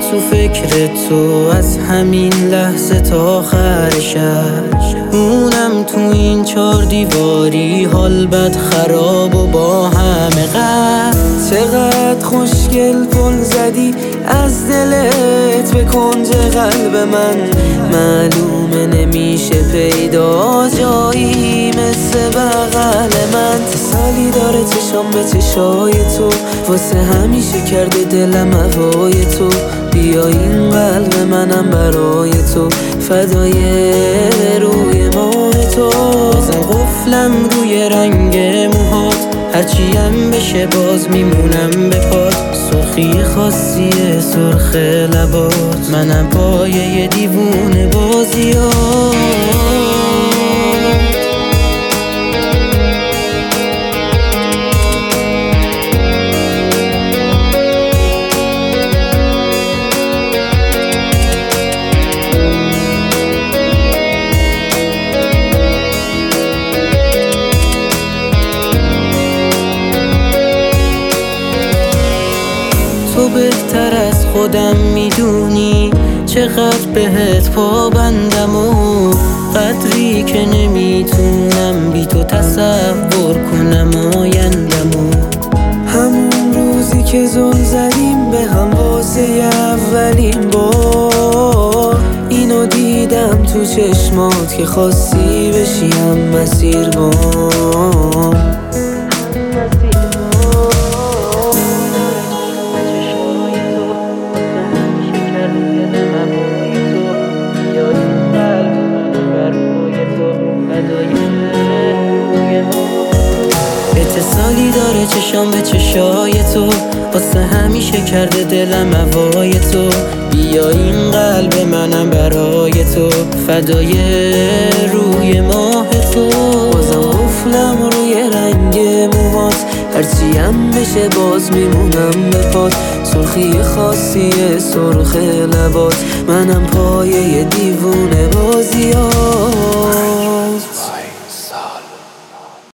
تو فکر تو از همین لحظه تا آخر شب. اونم تو این 4 دیواری حال بد خراب و با همه غم. چقدر خوشگل پل زدی از دلت به کنج قلب من. معلومه نمیشه پیدا جایی مثل بغل من. تسالی داره چشام به چشای تو، واسه همیشه کرده دلم هوای تو. بیا این قلب منم برای تو، فدای روی ماه تو. بازم قفلم روی رنگ موهات، هرچیم بشه باز میمونم به پات. سرخی خاصی سرخ لبات، منم پایه دیوونه بازیات. تو بهتر از خودم میدونی چقدر بهت پابندم و قدری که نمیتونم بی تو تصور کنم آیندمو. همون روزی که زل زدیم به هم واسه اولین بار، اینو دیدم تو چشمات که خواستی بشیم مسیربان. اتصالی داره چشام به چشای تو، واسه همیشه کرده دلم هوای تو. بیا این قلب منم برای تو، فدای روی ماه تو. بازم قفلم روی رنگ موهات، هرچیم بشه باز میمونم به پات. سرخی خاصی سرخ لبات، منم پایه دیوونه بازیات.